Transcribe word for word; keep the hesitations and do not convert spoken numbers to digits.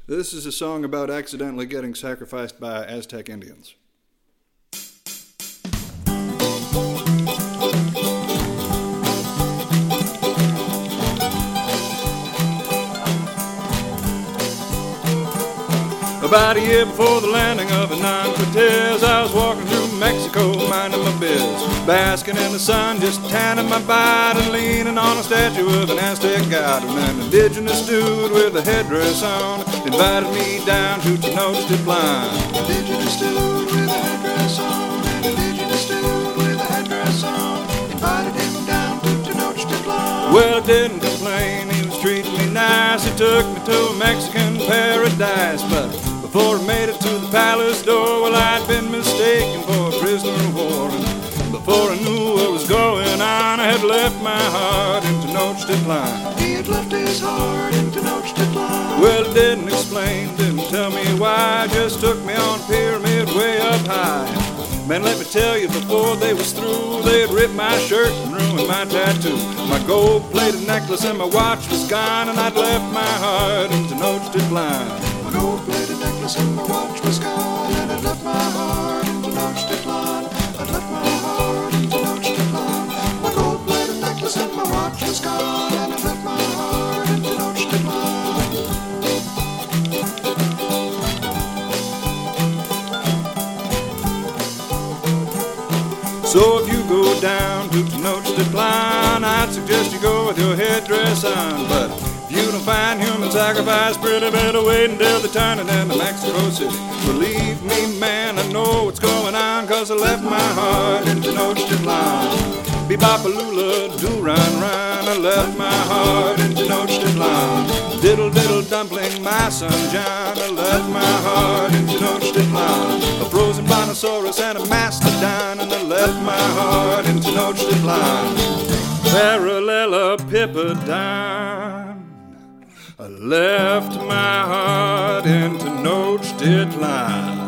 This is a song about accidentally getting sacrificed by Aztec Indians. About a year before the landing of Hernan Cortez, I was walking through Mexico, minding my biz, basking in the sun, just tanning my bite and leaning on a statue of an Aztec god. When an indigenous dude with a headdress on invited me down to Tenochtitlan. Indigenous dude with a headdress on, an indigenous dude with a headdress on, invited him down to Tenochtitlan. Well, I didn't complain, he was treating me nice. He took me to a Mexican paradise, but before I made it to the palace door, well, I'd been mistaken for a prisoner of war. And before I knew what was going on, I had left my heart in Tenochtitlan. He had left his heart in Tenochtitlan. Well, it didn't explain, didn't tell me why, just took me on a pyramid way up high. Man, let me tell you, before they was through, they'd ripped my shirt and ruined my tattoo. My gold-plated necklace and my watch was gone, and I'd left my heart in Tenochtitlan. My gold-plated necklace and my watch was gone, and I'd left my heart in Tenochtitlan. I'd left my heart in Tenochtitlan. My gold-plated necklace and my watch was gone, and I'd left my heart in Tenochtitlan. So if you go down to Tenochtitlan, I'd suggest you go with your headdress on. But if you don't find human sacrifice pretty, better wait until they turn it into Mexico City. Believe me, man, I know what's going on, cause I left my heart in Tenochtitlan. Bebop-a-lula, do-run-run, I left my heart in Tenochtitlan. Diddle-diddle dumpling, my son John, I left my heart in Tenochtitlan. A frozen brontosaurus and a mastodon, and I left my heart in Tenochtitlan. Parallelepipedon, I left my heart in Tenochtitlan.